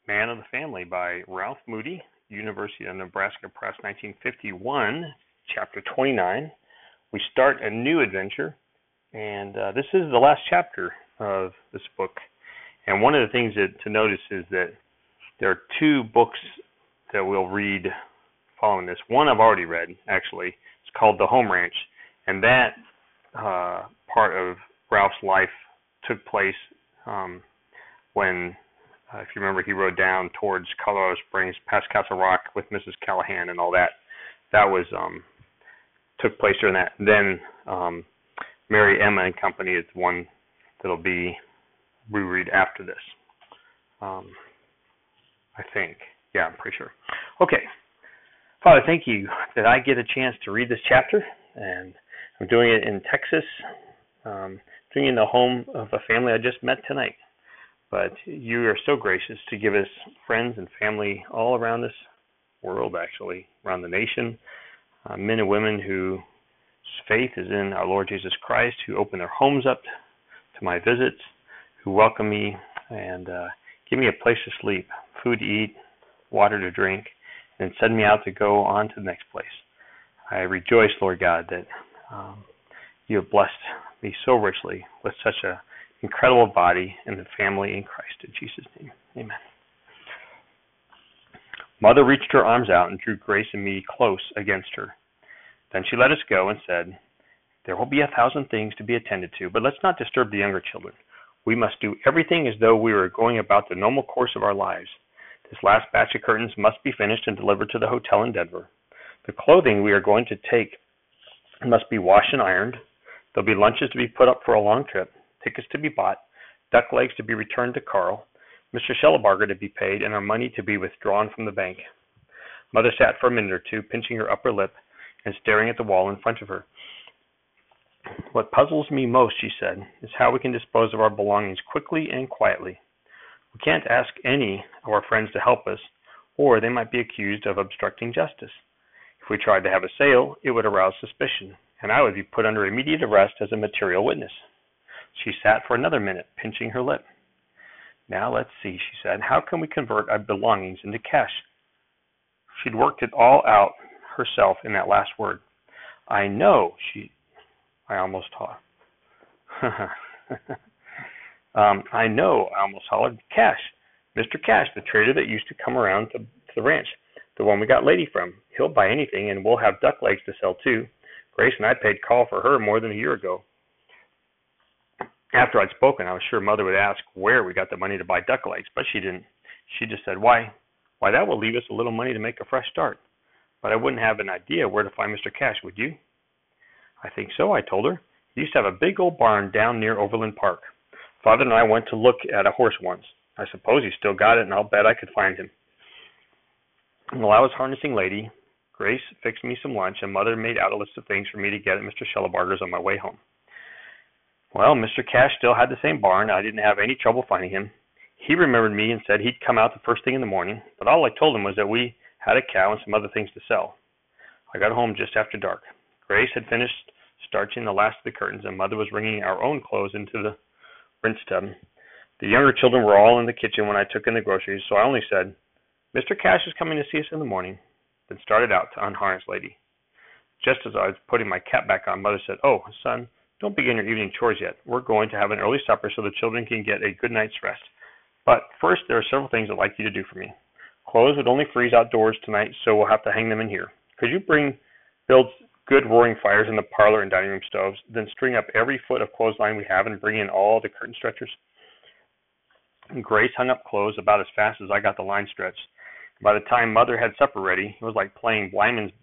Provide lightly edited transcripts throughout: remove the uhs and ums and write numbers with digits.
Man of the Family by Ralph Moody, University of Nebraska Press, 1951, Chapter 29. We start a new adventure, and this is the last chapter of this book. And one of the things to notice is that there are two books that we'll read following this. One I've already read, actually. It's called The Home Ranch, and that part of Ralph's life took place when, if you remember, he rode down towards Colorado Springs, past Castle Rock with Mrs. Callahan and all that. That was took place during that. Then Mary, Emma, and Company is the one that'll be reread after this. I think. Yeah, I'm pretty sure. Okay. Father, thank you that I get a chance to read this chapter, and I'm doing it in Texas, doing it in the home of a family I just met tonight. But you are so gracious to give us friends and family all around this world, actually, around the nation, men and women whose faith is in our Lord Jesus Christ, who open their homes up to my visits, who welcome me and give me a place to sleep, food to eat, water to drink, and send me out to go on to the next place. I rejoice, Lord God, that you have blessed me so richly with such an incredible body and the family in Christ. In Jesus' name, amen. Mother reached her arms out and drew Grace and me close against her. Then she let us go and said, "There will be 1,000 things to be attended to, but let's not disturb the younger children. We must do everything as though we were going about the normal course of our lives. This last batch of curtains must be finished and delivered to the hotel in Denver. The clothing we are going to take must be washed and ironed. There'll be lunches to be put up for a long trip, tickets to be bought, duck legs to be returned to Carl, Mr. Schellebarger to be paid, and our money to be withdrawn from the bank." Mother sat for a minute or two, pinching her upper lip and staring at the wall in front of her. "What puzzles me most," she said, "is how we can dispose of our belongings quickly and quietly. We can't ask any of our friends to help us, or they might be accused of obstructing justice. If we tried to have a sale, it would arouse suspicion, and I would be put under immediate arrest as a material witness." She sat for another minute, pinching her lip. "Now let's see," she said. "How can we convert our belongings into cash?" She'd worked it all out herself in that last word. "I know," I almost hollered. "Cash. Mr. Cash, the trader that used to come around to the ranch. The one we got Lady from. He'll buy anything, and we'll have duck legs to sell, too. Grace and I paid call for her more than a year ago." After I'd spoken, I was sure Mother would ask where we got the money to buy duck legs, but she didn't. She just said, why, that will leave us a little money to make a fresh start. But I wouldn't have an idea where to find Mr. Cash, would you?" "I think so," I told her. "He used to have a big old barn down near Overland Park. Father and I went to look at a horse once. I suppose he's still got it, and I'll bet I could find him." While I was harnessing Lady, Grace fixed me some lunch, and Mother made out a list of things for me to get at Mr. Schellebarger's on my way home. Well, Mr. Cash still had the same barn. I didn't have any trouble finding him. He remembered me and said he'd come out the first thing in the morning, but all I told him was that we had a cow and some other things to sell. I got home just after dark. Grace had finished starching the last of the curtains, and Mother was wringing our own clothes into the rinse tub. The younger children were all in the kitchen when I took in the groceries, so I only said, "Mr. Cash is coming to see us in the morning," then started out to unharness Lady. Just as I was putting my cap back on, Mother said, "Oh, son, don't begin your evening chores yet. We're going to have an early supper so the children can get a good night's rest. But first, there are several things I'd like you to do for me. Clothes would only freeze outdoors tonight, so we'll have to hang them in here. Could you build good roaring fires in the parlor and dining room stoves, then string up every foot of clothesline we have and bring in all the curtain stretchers?" Grace hung up clothes about as fast as I got the line stretched. By the time Mother had supper ready, it was like playing blind man's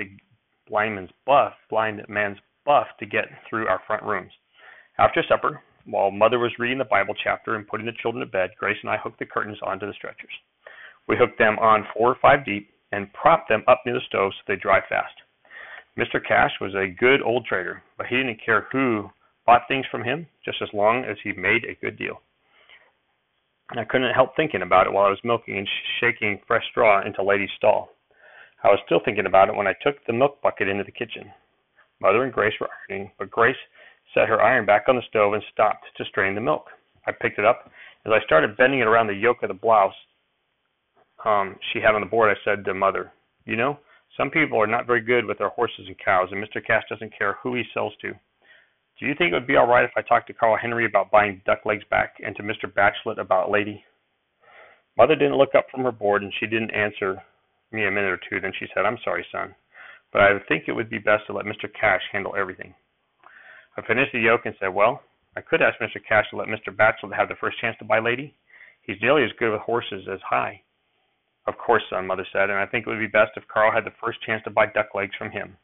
buff to get through our front rooms. After supper, while Mother was reading the Bible chapter and putting the children to bed, Grace and I hooked the curtains onto the stretchers. We hooked them on 4 or 5 deep and propped them up near the stove so they dry fast. Mr. Cash was a good old trader, but he didn't care who bought things from him, just as long as he made a good deal. I couldn't help thinking about it while I was milking and shaking fresh straw into Lady's stall. I was still thinking about it when I took the milk bucket into the kitchen. Mother and Grace were ironing, but Grace set her iron back on the stove and stopped to strain the milk. I picked it up. As I started bending it around the yoke of the blouse, she had on the board, I said to Mother, you know, some people are not very good with their horses and cows, and Mr. Cash doesn't care who he sells to. Do you think it would be all right if I talked to Carl Henry about buying duck legs back, and to Mr. Batchelet about Lady? Mother didn't look up from her board, and she didn't answer me a minute or two. Then she said, I'm sorry, son, but I think it would be best to let Mr. Cash handle everything. I finished the yoke and said, well, I could ask Mr. Cash to let Mr. Batchelet have the first chance to buy Lady. He's nearly as good with horses as High. Of course, son, Mother said, and I think it would be best if Carl had the first chance to buy duck legs from him.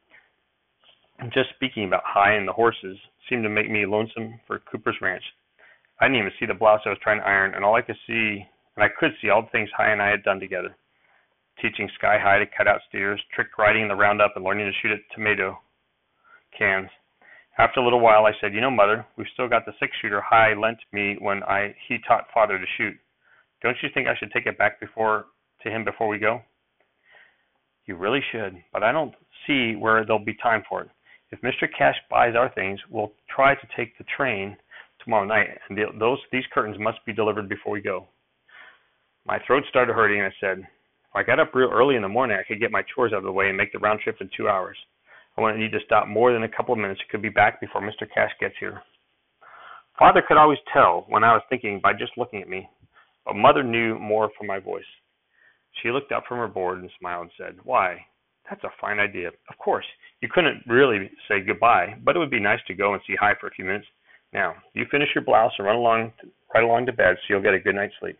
Just speaking about High and the horses seemed to make me lonesome for Cooper's Ranch. I didn't even see the blouse I was trying to iron, and I could see all the things High and I had done together. Teaching Sky High to cut out steers, trick riding in the roundup, and learning to shoot at tomato cans. After a little while, I said, you know, Mother, we've still got the 6-shooter High lent me when he taught Father to shoot. Don't you think I should take it back to him before we go? You really should, but I don't see where there'll be time for it. If Mr. Cash buys our things, we'll try to take the train tomorrow night, and these curtains must be delivered before we go. My throat started hurting, and I said, if I got up real early in the morning, I could get my chores out of the way and make the round trip in 2 hours. I wouldn't need to stop more than a couple of minutes. I could be back before Mr. Cash gets here. Father could always tell when I was thinking by just looking at me, but Mother knew more from my voice. She looked up from her board and smiled and said, why, that's a fine idea. Of course, you couldn't really say goodbye, but it would be nice to go and see High for a few minutes. Now, you finish your blouse and run right along to bed so you'll get a good night's sleep.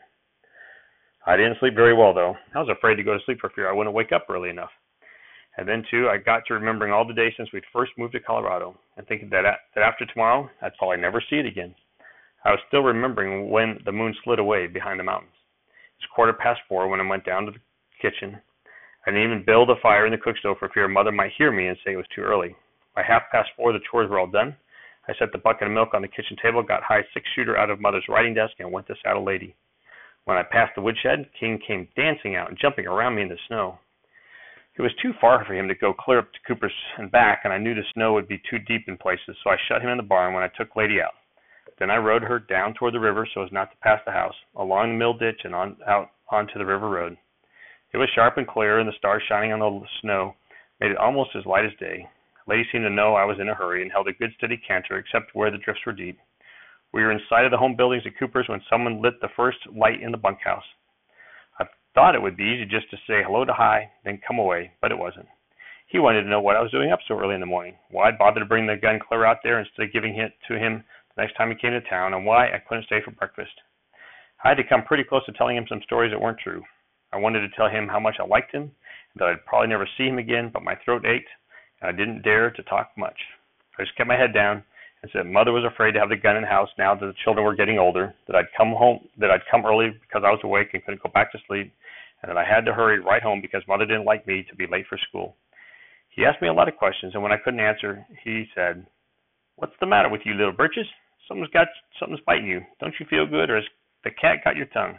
I didn't sleep very well, though. I was afraid to go to sleep for fear I wouldn't wake up early enough. And then, too, I got to remembering all the days since we'd first moved to Colorado and thinking that after tomorrow, I'd probably never see it again. I was still remembering when the moon slid away behind the mountains. It was 4:15 when I went down to the kitchen. I didn't even build a fire in the cook stove for fear Mother might hear me and say it was too early. By 4:30, the chores were all done. I set the bucket of milk on the kitchen table, got High 6-shooter out of Mother's writing desk, and went to saddle Lady. When I passed the woodshed, King came dancing out and jumping around me in the snow. It was too far for him to go clear up to Cooper's and back, and I knew the snow would be too deep in places, so I shut him in the barn when I took Lady out. Then I rode her down toward the river so as not to pass the house, along the mill ditch and out onto the river road. It was sharp and clear, and the stars shining on the snow made it almost as light as day. Lady seemed to know I was in a hurry and held a good steady canter, except where the drifts were deep. We were in sight of the home buildings at Cooper's when someone lit the first light in the bunkhouse. I thought it would be easy just to say hello to High, then come away, but it wasn't. He wanted to know what I was doing up so early in the morning, why I'd bothered to bring the gun clear out there instead of giving it to him the next time he came to town, and why I couldn't stay for breakfast. I had to come pretty close to telling him some stories that weren't true. I wanted to tell him how much I liked him, and that I'd probably never see him again, but my throat ached, and I didn't dare to talk much. I just kept my head down and said Mother was afraid to have the gun in the house now that the children were getting older, that I'd come early because I was awake and couldn't go back to sleep, and that I had to hurry right home because Mother didn't like me to be late for school. He asked me a lot of questions, and when I couldn't answer, he said, "What's the matter with you, little Birches? Something's biting you. Don't you feel good, or has the cat got your tongue?"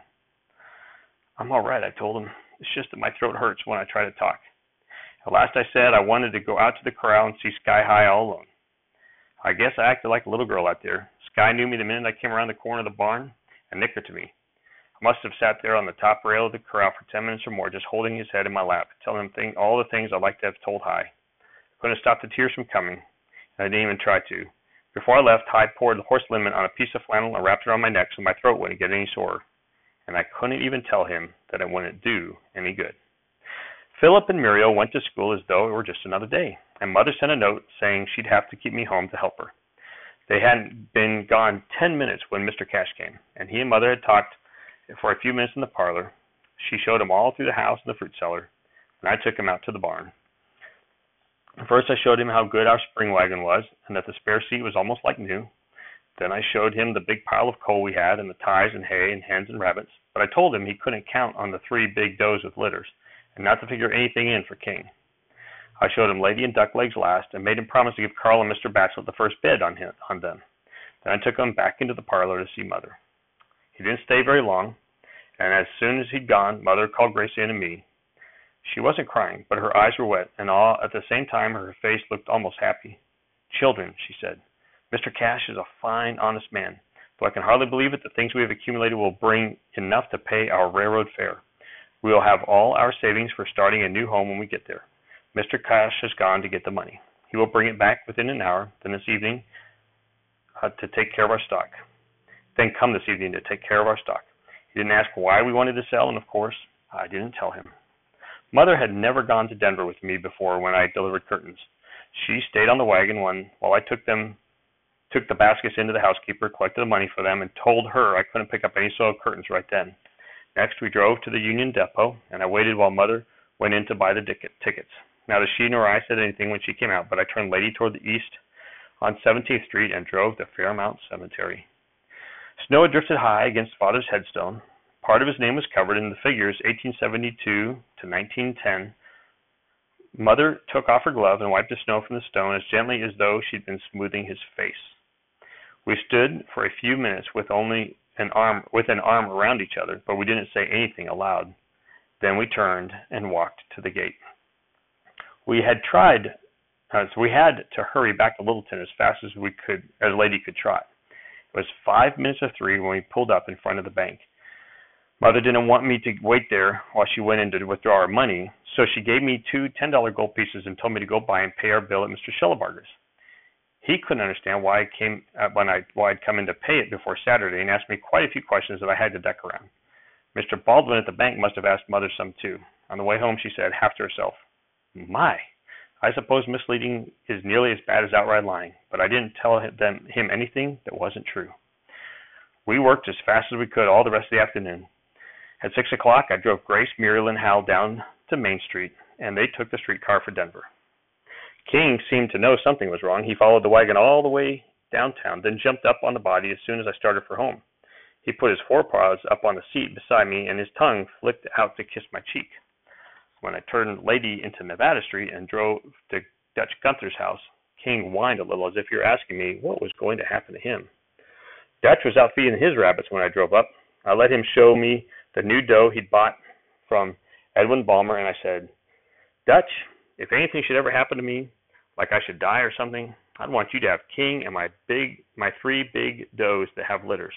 "I'm all right," I told him. "It's just that my throat hurts when I try to talk." At last I said I wanted to go out to the corral and see Sky High all alone. I guess I acted like a little girl out there. Sky knew me the minute I came around the corner of the barn and nickered to me. I must have sat there on the top rail of the corral for 10 minutes or more, just holding his head in my lap, telling him all the things I'd like to have told High. I couldn't stop the tears from coming, and I didn't even try to. Before I left, High poured the horse liniment on a piece of flannel and wrapped it around my neck so my throat wouldn't get any sore. And I couldn't even tell him that it wouldn't do any good. Philip and Muriel went to school as though it were just another day, and Mother sent a note saying she'd have to keep me home to help her. They hadn't been gone 10 minutes when Mr. Cash came, and he and Mother had talked for a few minutes in the parlor. She showed him all through the house and the fruit cellar, and I took him out to the barn. First I showed him how good our spring wagon was, and that the spare seat was almost like new. Then I showed him the big pile of coal we had, and the ties and hay and hens and rabbits, but I told him he couldn't count on the 3 big does with litters, and not to figure anything in for King. I showed him Lady and Duck Legs last, and made him promise to give Carl and Mr. Batchelet the first bid on them. Then I took him back into the parlor to see Mother. He didn't stay very long, and as soon as he'd gone, Mother called Gracie in to me. She wasn't crying, but her eyes were wet, and all at the same time her face looked almost happy. "Children," she said, "Mr. Cash is a fine, honest man, though I can hardly believe it. The things we have accumulated will bring enough to pay our railroad fare. We will have all our savings for starting a new home when we get there. Mr. Cash has gone to get the money. He will bring it back within an hour, then this evening to take care of our stock. Then come this evening to take care of our stock. He didn't ask why we wanted to sell, and of course, I didn't tell him. Mother had never gone to Denver with me before when I delivered curtains. She stayed on the wagon while I took the baskets into the housekeeper, collected the money for them, and told her I couldn't pick up any soiled curtains right then. Next, we drove to the Union Depot, and I waited while Mother went in to buy the tickets. Neither she nor I said anything when she came out, but I turned Lady toward the east on 17th Street and drove to Fairmount Cemetery. Snow had drifted high against Father's headstone. Part of his name was covered in the figures 1872 to 1910. Mother took off her glove and wiped the snow from the stone as gently as though she'd been smoothing his face. We stood for a few minutes with only an arm around each other, but we didn't say anything aloud. Then we turned and walked to the gate. We had to hurry back to Littleton as fast as Lady could trot. It was 5 minutes of 3 when we pulled up in front of the bank. Mother didn't want me to wait there while she went in to withdraw our money, so she gave me 2 $10 gold pieces and told me to go by and pay our bill at Mr. Schellebarger's. He couldn't understand why I'd come in to pay it before Saturday and asked me quite a few questions that I had to duck around. Mr. Baldwin at the bank must have asked Mother some too. On the way home, she said, half to herself, "My, I suppose misleading is nearly as bad as outright lying, but I didn't tell him anything that wasn't true." We worked as fast as we could all the rest of the afternoon. At 6 o'clock, I drove Grace, Muriel, and Hal down to Main Street, and they took the streetcar for Denver. King seemed to know something was wrong. He followed the wagon all the way downtown, then jumped up on the body as soon as I started for home. He put his forepaws up on the seat beside me, and his tongue flicked out to kiss my cheek. When I turned Lady into Nevada Street and drove to Dutch Gunther's house, King whined a little as if he were asking me what was going to happen to him. Dutch was out feeding his rabbits when I drove up. I let him show me the new dough he'd bought from Edwin Balmer, and I said, "Dutch, if anything should ever happen to me, like I should die or something, I'd want you to have King and my 3 big does that have litters."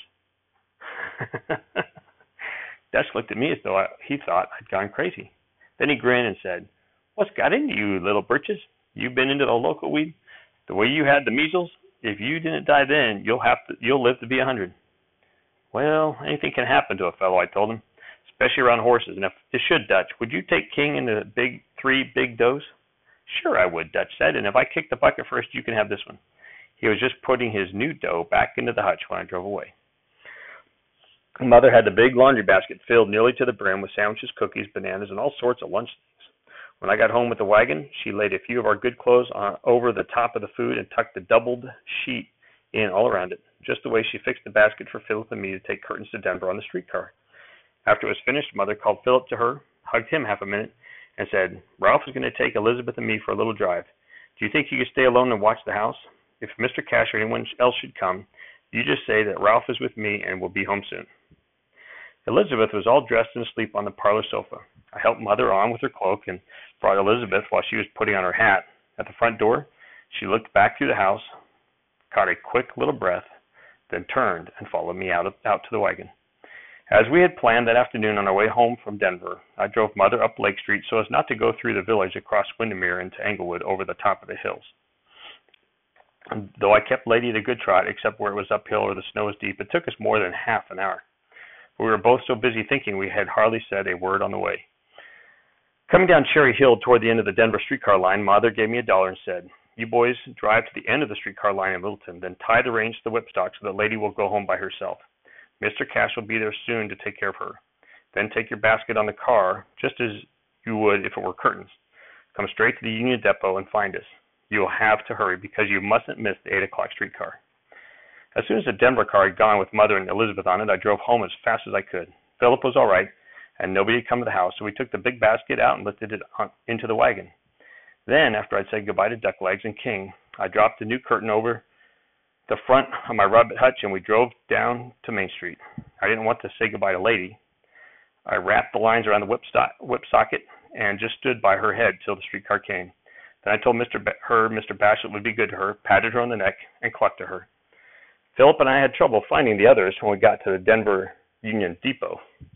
Dutch looked at me as though he thought I'd gone crazy. Then he grinned and said, "What's got into you, little britches? You've been into the local weed? The way you had the measles? If you didn't die then, you'll live to be 100. "Well, anything can happen to a fellow," I told him, "especially around horses. And if it should, Dutch, would you take King and the 3 big does?" "Sure I would," Dutch said, "and if I kick the bucket first, you can have this one." He was just putting his new dough back into the hutch when I drove away. Mother had the big laundry basket filled nearly to the brim with sandwiches, cookies, bananas, and all sorts of lunch things. When I got home with the wagon, she laid a few of our good clothes over the top of the food and tucked the doubled sheet in all around it, just the way she fixed the basket for Philip and me to take curtains to Denver on the streetcar. After it was finished, Mother called Philip to her, hugged him half a minute, and said, "Ralph is going to take Elizabeth and me for a little drive. Do you think you could stay alone and watch the house? If Mr. Cash or anyone else should come, you just say that Ralph is with me and will be home soon." Elizabeth was all dressed and asleep on the parlor sofa. I helped Mother on with her cloak and brought Elizabeth while she was putting on her hat. At the front door, she looked back through the house, caught a quick little breath, then turned and followed me out to the wagon. As we had planned that afternoon on our way home from Denver, I drove Mother up Lake Street so as not to go through the village across Windermere into Englewood over the top of the hills. Though I kept Lady at a good trot, except where it was uphill or the snow was deep, it took us more than half an hour. We were both so busy thinking we had hardly said a word on the way. Coming down Cherry Hill toward the end of the Denver streetcar line, Mother gave me $1 and said, "You boys drive to the end of the streetcar line in Littleton, then tie the reins to the whipstock so that Lady will go home by herself. Mr. Cash will be there soon to take care of her. Then take your basket on the car, just as you would if it were curtains. Come straight to the Union Depot and find us. You will have to hurry because you mustn't miss the 8 o'clock streetcar." As soon as the Denver car had gone with Mother and Elizabeth on it, I drove home as fast as I could. Philip was all right, and nobody had come to the house, so we took the big basket out and lifted it into the wagon. Then, after I'd said goodbye to Ducklegs and King, I dropped the new curtain over the front of my rabbit hutch, and we drove down to Main Street. I didn't want to say goodbye to Lady. I wrapped the lines around the whip socket and just stood by her head till the streetcar came. Then I told Mr. Bassett would be good to her, patted her on the neck, and clucked to her. Philip and I had trouble finding the others when we got to the Denver Union Depot. They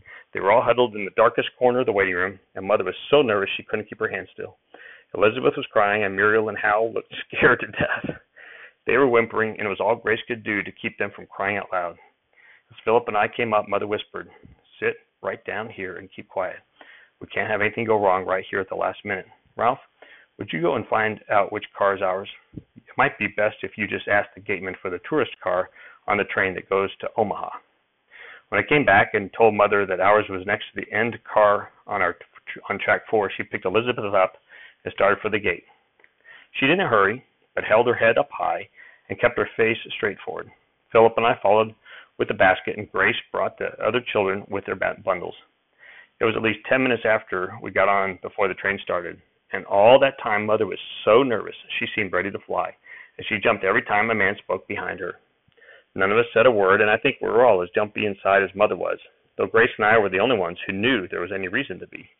were all huddled in the darkest corner of the waiting room, and Mother was so nervous she couldn't keep her hands still. Elizabeth was crying, and Muriel and Hal looked scared to death. They were whimpering, and it was all Grace could do to keep them from crying out loud. As Philip and I came up, Mother whispered, "Sit right down here and keep quiet. We can't have anything go wrong right here at the last minute. Ralph, would you go and find out which car is ours? It might be best if you just ask the gateman for the tourist car on the train that goes to Omaha." When I came back and told Mother that ours was next to the end car on track 4, she picked Elizabeth up and started for the gate. She didn't hurry, but held her head up high and kept her face straight forward. Philip and I followed with the basket, and Grace brought the other children with their bundles. It was at least 10 minutes after we got on before the train started, and all that time Mother was so nervous she seemed ready to fly, and she jumped every time a man spoke behind her. None of us said a word, and I think we were all as jumpy inside as Mother was, though Grace and I were the only ones who knew there was any reason to be.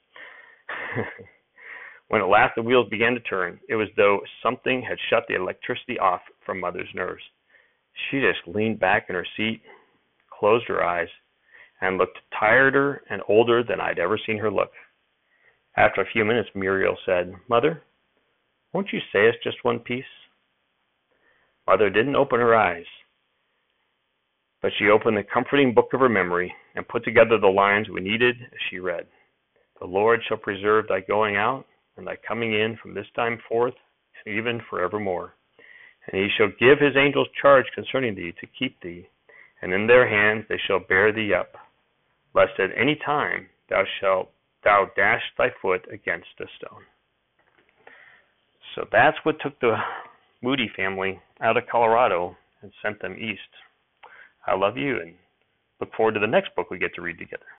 When at last the wheels began to turn, it was as though something had shut the electricity off from Mother's nerves. She just leaned back in her seat, closed her eyes, and looked tireder and older than I'd ever seen her look. After a few minutes, Muriel said, "Mother, won't you say us just one piece?" Mother didn't open her eyes, but she opened the comforting book of her memory and put together the lines we needed as she read. "The Lord shall preserve thy going out and thy coming in from this time forth and even forevermore. And he shall give his angels charge concerning thee to keep thee, and in their hands they shall bear thee up, lest at any time thou dash thy foot against a stone." So that's what took the Moody family out of Colorado and sent them east. I love you and look forward to the next book we get to read together.